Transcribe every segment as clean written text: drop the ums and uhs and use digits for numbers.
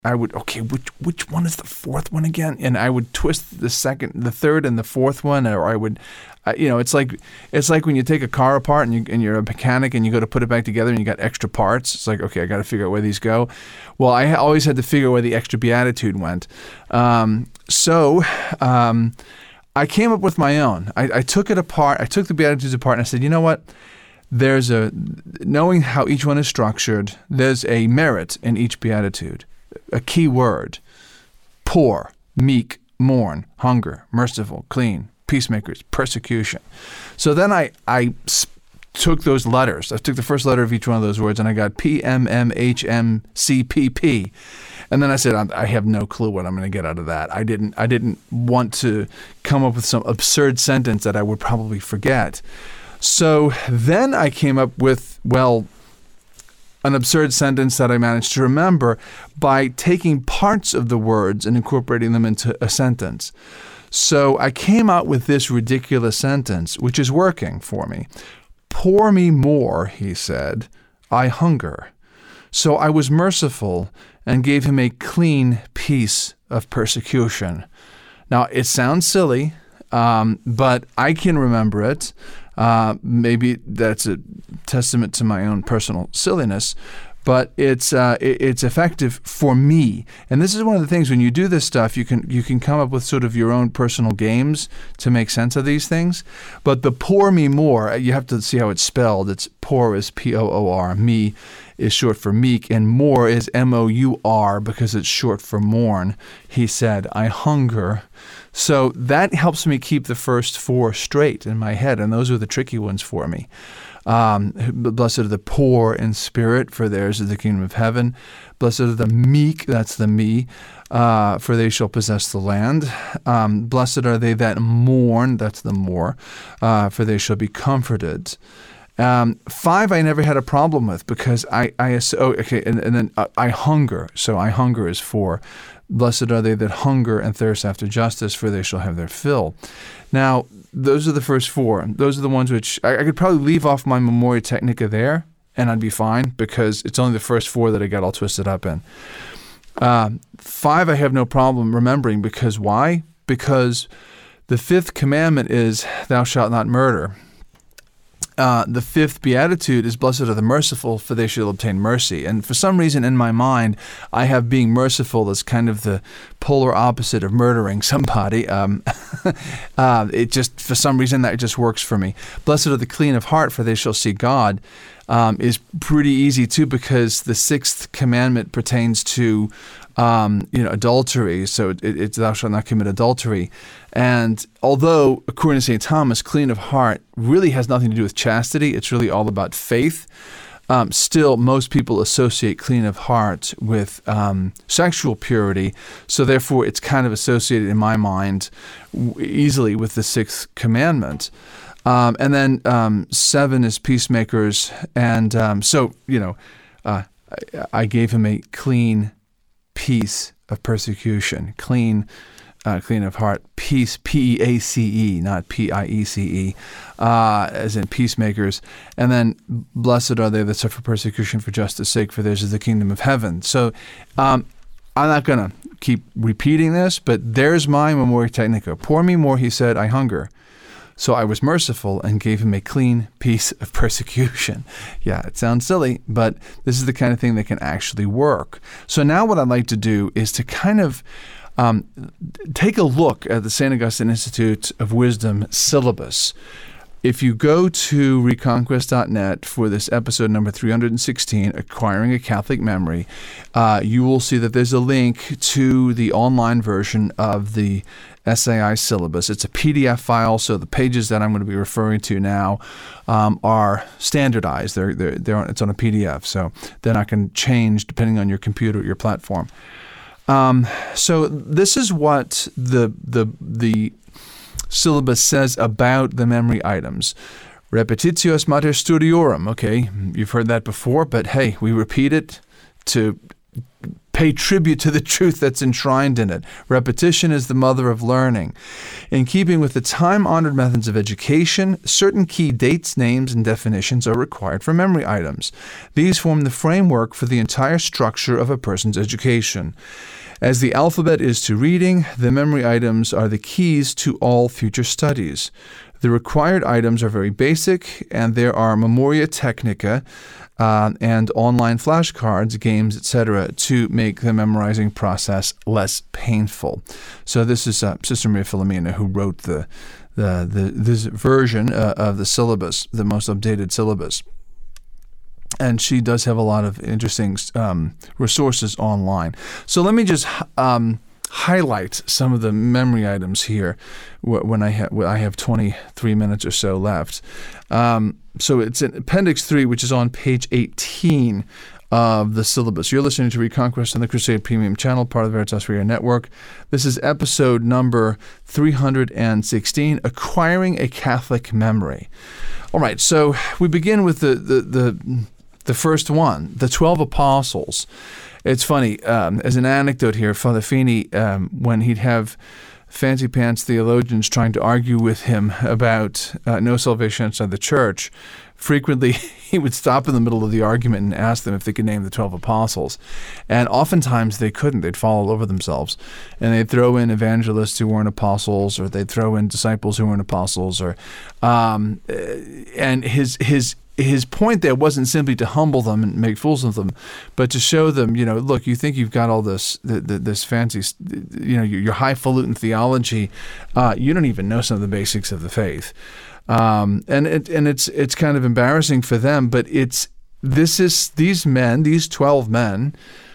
okay, which one is the fourth one again? And I would twist the third and the fourth one, or I would, it's like when you take a car apart and you're a mechanic and you go to put it back together and you got extra parts. It's like, okay, I got to figure out where these go. Well, I always had to figure out where the extra beatitude went. So I came up with my own. I took it apart. I took the beatitudes apart and I said, you know what? Knowing how each one is structured, there's a merit in each beatitude. A key word: poor, meek, mourn, hunger, merciful, clean, peacemakers, persecution. So then I took those letters. I took the first letter of each one of those words, and I got P, M, M, H, M, C, P, P. And then I said, I have no clue what I'm going to get out of that. I didn't want to come up with some absurd sentence that I would probably forget. So then I came up with, an absurd sentence that I managed to remember by taking parts of the words and incorporating them into a sentence. So I came out with this ridiculous sentence, which is working for me. Pour me more, he said, I hunger. So I was merciful and gave him a clean piece of persecution. Now, it sounds silly, but I can remember it. Maybe that's a testament to my own personal silliness, but it's effective for me. And this is one of the things, when you do this stuff, you can come up with sort of your own personal games to make sense of these things. But the pour me more, you have to see how it's spelled. It's pour is P-O-O-R. Me is short for meek, and more is M-O-U-R because it's short for mourn. He said, I hunger. So that helps me keep the first four straight in my head, and those are the tricky ones for me. Blessed are the poor in spirit, for theirs is the kingdom of heaven. Blessed are the meek, that's the me, for they shall possess the land. Blessed are they that mourn, that's the more, for they shall be comforted. 5 I never had a problem with because and then I hunger. So I hunger is 4. Blessed are they that hunger and thirst after justice, for they shall have their fill. Now, those are the first 4. Those are the ones which I could probably leave off my Memoria Technica there, and I'd be fine because it's only the first 4 that I got all twisted up in. 5 I have no problem remembering because why? Because the 5th commandment is, thou shalt not murder. The 5th beatitude is, blessed are the merciful, for they shall obtain mercy. And for some reason in my mind, I have being merciful as kind of the polar opposite of murdering somebody. It just, for some reason, that just works for me. Blessed are the clean of heart, for they shall see God. Is pretty easy too, because the 6th commandment pertains to adultery. So it's thou shalt not commit adultery. And although, according to St. Thomas, clean of heart really has nothing to do with chastity, it's really all about faith. Still, most people associate clean of heart with sexual purity. So therefore, it's kind of associated in my mind easily with the 6th commandment. And then 7 is peacemakers. And I gave him a clean piece of persecution, clean of heart, peace, P-E-A-C-E, not P-I-E-C-E, as in peacemakers. And then, blessed are they that suffer persecution for justice' sake, for theirs is the kingdom of heaven. So I'm not going to keep repeating this, but there's my Memoria Technica. Pour me more, he said, I hunger. So I was merciful and gave him a clean piece of persecution. Yeah, it sounds silly, but this is the kind of thing that can actually work. So now what I'd like to do is to kind of take a look at the St. Augustine Institute of Wisdom syllabus. If you go to reconquest.net for this episode number 316, Acquiring a Catholic Memory, you will see that there's a link to the online version of the SAI syllabus. It's a PDF file, so the pages that I'm going to be referring to now are standardized. It's on a PDF, so they're not going to change depending on your computer or your platform. So this is what the syllabus says about the memory items. Repetitio est mater studiorum. Okay, you've heard that before, but hey, we repeat it to pay tribute to the truth that's enshrined in it. Repetition is the mother of learning. In keeping with the time-honored methods of education, certain key dates, names, and definitions are required for memory items. These form the framework for the entire structure of a person's education. As the alphabet is to reading, the memory items are the keys to all future studies. The required items are very basic, and there are memoria technica and online flashcards, games, etc., to make the memorizing process less painful. So this is Sister Maria Filomena who wrote this version of the syllabus, the most updated syllabus. And she does have a lot of interesting resources online. So let me just highlight some of the memory items here when I have 23 minutes or so left. So it's in Appendix 3, which is on page 18 of the syllabus. You're listening to Reconquest on the Crusade Premium Channel, part of the Veritas Radio Network. This is episode number 316, Acquiring a Catholic Memory. All right, so we begin with the first one, the 12 Apostles. It's funny, as an anecdote here, Father Feeney, when he'd have fancy pants theologians trying to argue with him about no salvation outside the church, frequently he would stop in the middle of the argument and ask them if they could name the 12 apostles. And oftentimes they couldn't. They'd fall all over themselves. And they'd throw in evangelists who weren't apostles, or they'd throw in disciples who weren't apostles. And his point there wasn't simply to humble them and make fools of them, but to show them, look, you think you've got all this fancy, your highfalutin theology. You don't even know some of the basics of the faith. And it's kind of embarrassing for them, but these 12 men,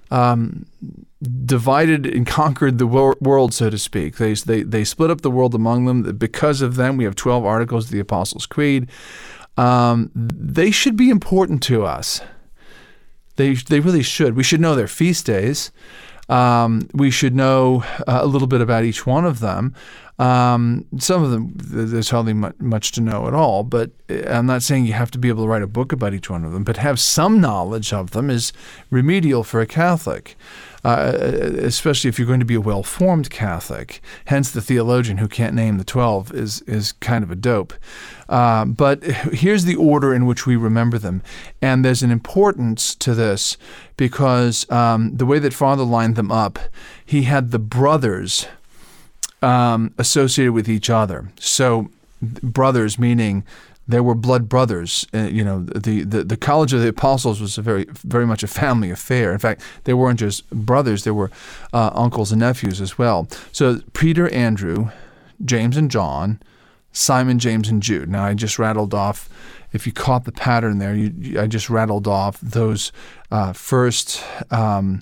divided and conquered the world, so to speak. They split up the world among them. Because of them, we have 12 articles of the Apostles' Creed. They should be important to us. They really should. We should know their feast days. We should know a little bit about each one of them. Some of them, there's hardly much to know at all, but I'm not saying you have to be able to write a book about each one of them, but have some knowledge of them is remedial for a Catholic, especially if you're going to be a well-formed Catholic. Hence, the theologian who can't name the 12 is kind of a dope. But here's the order in which we remember them. And there's an importance to this because the way that Father lined them up, he had the brothers associated with each other. So brothers meaning there were blood brothers. The College of the Apostles was very, very much a family affair. In fact, they weren't just brothers; they were uncles and nephews as well. So Peter, Andrew, James and John, Simon, James, and Jude. Now I just rattled off. If you caught the pattern there, I just rattled off those first 10.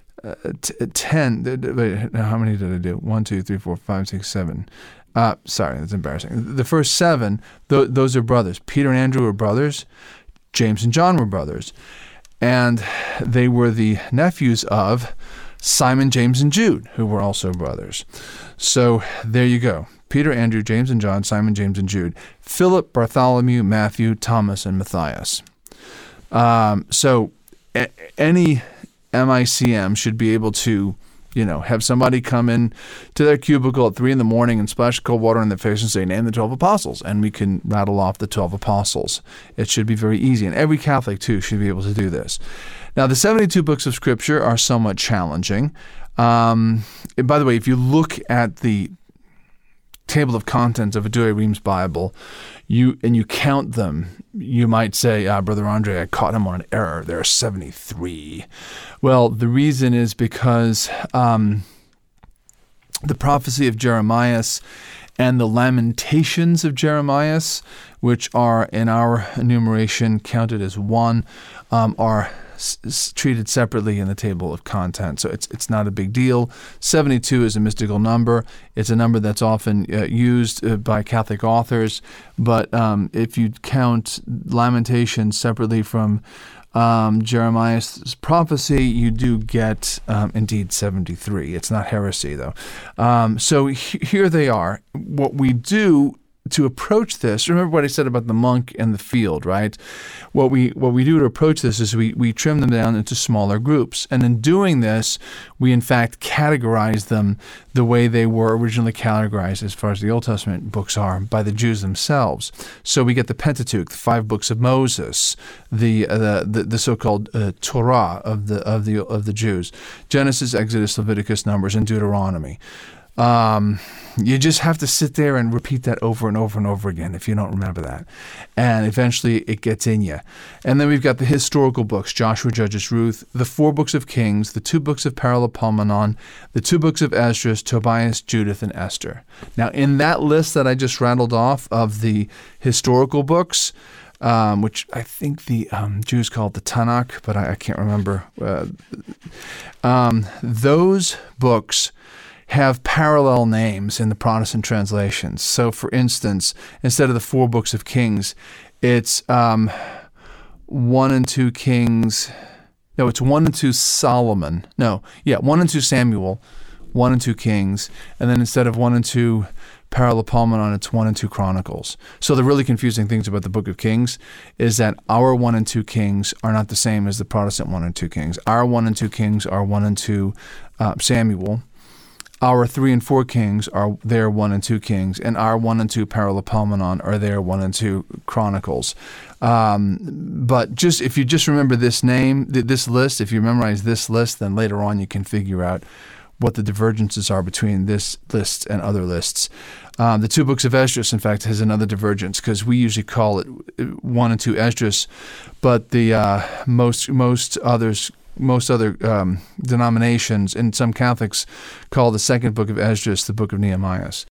Wait, how many did I do? 1, 2, 3, 4, 5, 6, 7. Sorry, that's embarrassing. The first 7, those are brothers. Peter and Andrew were brothers. James and John were brothers. And they were the nephews of Simon, James, and Jude, who were also brothers. So there you go. Peter, Andrew, James and John, Simon, James, and Jude. Philip, Bartholomew, Matthew, Thomas, and Matthias. So any MICM should be able to, have somebody come in to their cubicle at 3 a.m. and splash cold water in their face and say, name the 12 apostles. And we can rattle off the 12 apostles. It should be very easy. And every Catholic, too, should be able to do this. Now, the 72 books of Scripture are somewhat challenging. By the way, if you look at the table of contents of a Douay Rheims Bible, you count them, you might say, Brother Andre, I caught him on an error. There are 73. Well, the reason is because the prophecy of Jeremiah and the Lamentations of Jeremiah, which are in our enumeration counted as one, are treated separately in the table of contents. So it's not a big deal. 72 is a mystical number. It's a number that's often used by Catholic authors. But if you count Lamentations separately from Jeremiah's prophecy, you do get indeed 73. It's not heresy, though. So here they are. What we do to approach this, remember what I said about the monk and the field, right? What we do to approach this is we trim them down into smaller groups. And in doing this, we in fact categorize them the way they were originally categorized as far as the Old Testament books are by the Jews themselves. So we get the Pentateuch, the 5 books of Moses, the so-called Torah of the Jews, Genesis, Exodus, Leviticus, Numbers, and Deuteronomy. You just have to sit there and repeat that over and over and over again if you don't remember that. And eventually it gets in you. And then we've got the historical books, Joshua, Judges, Ruth, the 4 books of Kings, the 2 books of Paralipomenon, the 2 books of Esdras, Tobias, Judith, and Esther. Now, in that list that I just rattled off of the historical books, which I think the Jews call it the Tanakh, but I can't remember. Those books have parallel names in the Protestant translations. So, for instance, instead of the 4 books of Kings, it's 1 and 2 Kings. No, it's 1 and 2 Solomon. 1 and 2 Samuel, 1 and 2 Kings, and then instead of 1 and 2 Paralipomenon, it's 1 and 2 Chronicles. So the really confusing things about the Book of Kings is that our 1 and 2 Kings are not the same as the Protestant 1 and 2 Kings. Our 1 and 2 Kings are 1 and 2 Samuel. Our 3 and 4 Kings are their 1 and 2 Kings, and our 1 and 2 Paralipomenon are their 1 and 2 Chronicles. But if you just remember this name, this list, if you memorize this list, then later on you can figure out what the divergences are between this list and other lists. The 2 books of Esdras, in fact, has another divergence because we usually call it 1 and 2 Esdras, but the most other denominations and some Catholics call the 2nd book of Esdras the book of Nehemiah.